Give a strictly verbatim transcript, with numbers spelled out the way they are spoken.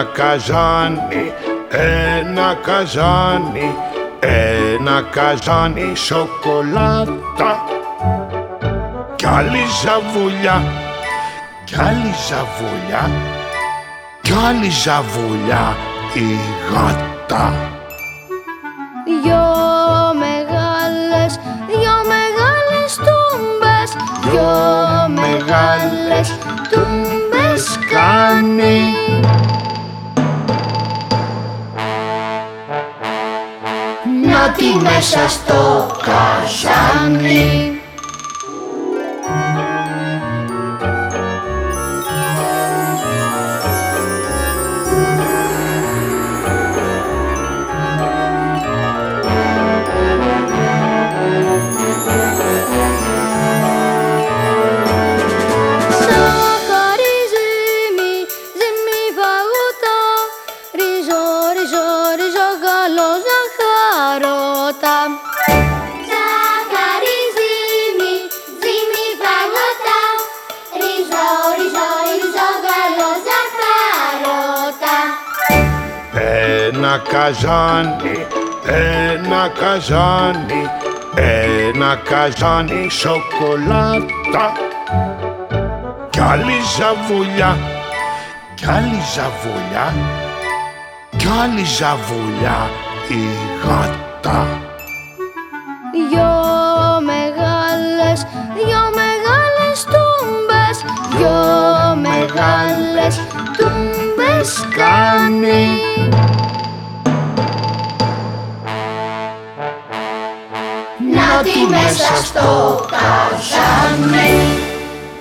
Ένα καζάνι, ένα καζάνι, ένα καζάνι σοκολάτα. Κι άλλη ζαβουλιά, κι άλλη ζαβουλιά, κι άλλη ζαβουλιά η γάτα. Δυο μεγάλες, δυο μεγάλες τούμπες, δυο μεγάλες τούμπες κάνει. Να τη μέσα στο καζάνι. Ένα καζάνι, ένα καζάνι, ένα καζάνι σοκολάτα. Κι άλλη ζαβουλιά, κι άλλη ζαβουλιά, κι άλλη ζαβουλιά η γάτα. Δυο μεγάλες, δυο μεγάλες τούμπες, δυο μεγάλες τούμπες κάνει. Να τη μέσα στο